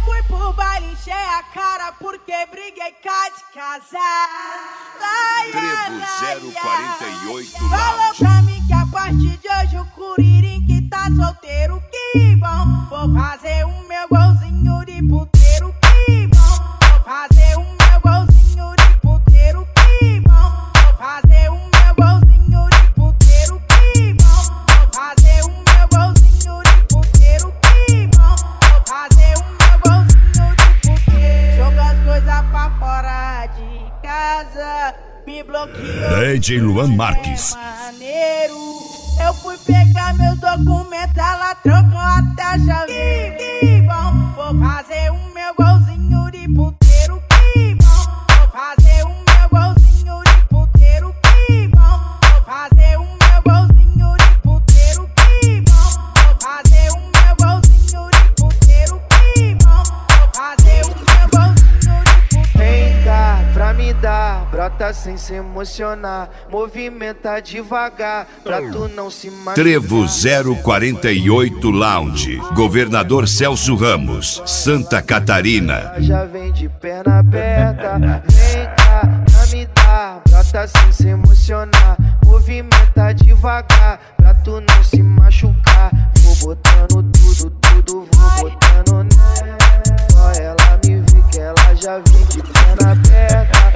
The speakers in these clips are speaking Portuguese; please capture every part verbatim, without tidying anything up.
fui pro baile, encher a cara porque briguei cá de casar. Trevo zero quarenta e oito Falou pra mim que a partir de hoje o Curirim que tá solteiro, que bom. Vou fazer o meu golzinho de puteiro, que bom. Vou fazer o meu golzinho de puteiro, que bom. Vou fazer o meu golzinho de puteiro, que bom. Vou fazer o meu golzinho de puteiro, que bom. Vou fazer o meu golzinho de puteiro. Joga as coisas pra fora de casa, me bloqueou. D J Luan Marques. Maneiro. Eu fui pegar meus documentos, ela trocou até a chave. Que bom, vou fazer o meu golzinho de puteiro. Que bom, vou fazer o meu golzinho de puteiro. Que bom, vou fazer o meu golzinho de puteiro. Que bom, vou fazer o meu golzinho de puteiro. Que bom, vou fazer o meu golzinho de puteiro. Vem cá pra me dar, brota sem se emocionar, movimenta devagar pra tu não se machucar. Trevo zero quarenta e oito Lounge, Governador Celso Ramos, Santa Catarina. Já vem de perna aberta, vem cá pra me dar, brota sem se emocionar, movimenta devagar pra tu não se machucar. Vou botando tudo, tudo, vou botando nela. Só ela me vê que ela já vem de perna aberta.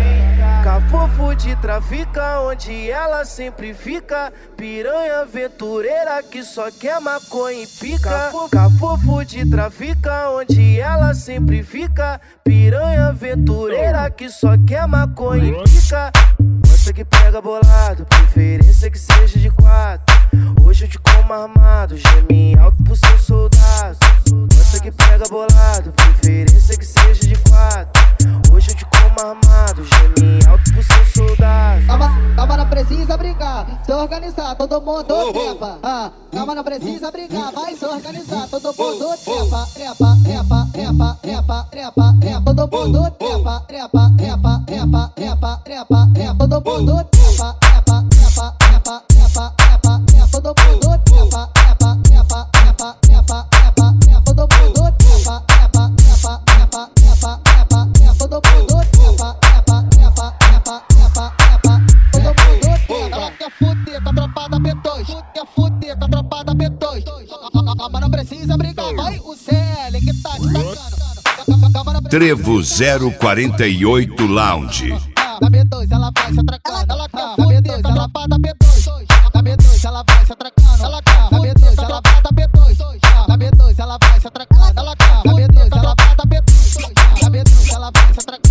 Cafofo de trafica, onde ela sempre fica. Piranha aventureira que só quer maconha e pica. Cafofo de trafica, onde ela sempre fica. Piranha aventureira que só quer maconha e pica. Gosta que pega bolado, preferência que seja de quatro. Hoje eu te como armado, geme alto pro seu soldado. Gosta que pega bolado, preferência que seja de quatro. Hoje eu te como armado, geme alto pro seu soldado. Calma, não precisa brigar, se organizar, todo mundo trepa. Ah, calma, não precisa brigar, vai se organizar, todo mundo trepa. Trepa, trepa, trepa, trepa, trepa, trepa, todo mundo trepa. Trepa, trepa, trepa, trepa, trepa, trepa, todo mundo trepa. Trepa, trepa, trepa, trepa, trepa, trepa, todo mundo trepa. Trepa, trepa, trepa, trepa, trepa, trepa, todo mundo trepa. Trepa, trepa, trepa, trepa, trepa, trepa, todo mundo trepa. Trepa, trepa, trepa, trepa, trepa, todo mundo trepa. Ela quer fuder com a tropa da B dois, quer fuder com a tropa da B dois. Calma, não precisa brigar, vai o C L que tá te tacando. Trevo zero quarenta e oito Lounge. Da B dois ela vai se atracando, ela quer da B dois, a tropa da B dois. Da B dois ela vai se atracando, ela quer da B dois, ela vai da B dois. Da B dois ela vai se atracando, ela quer da B dois, ela vai da B dois. Da B dois ela vai se atracando.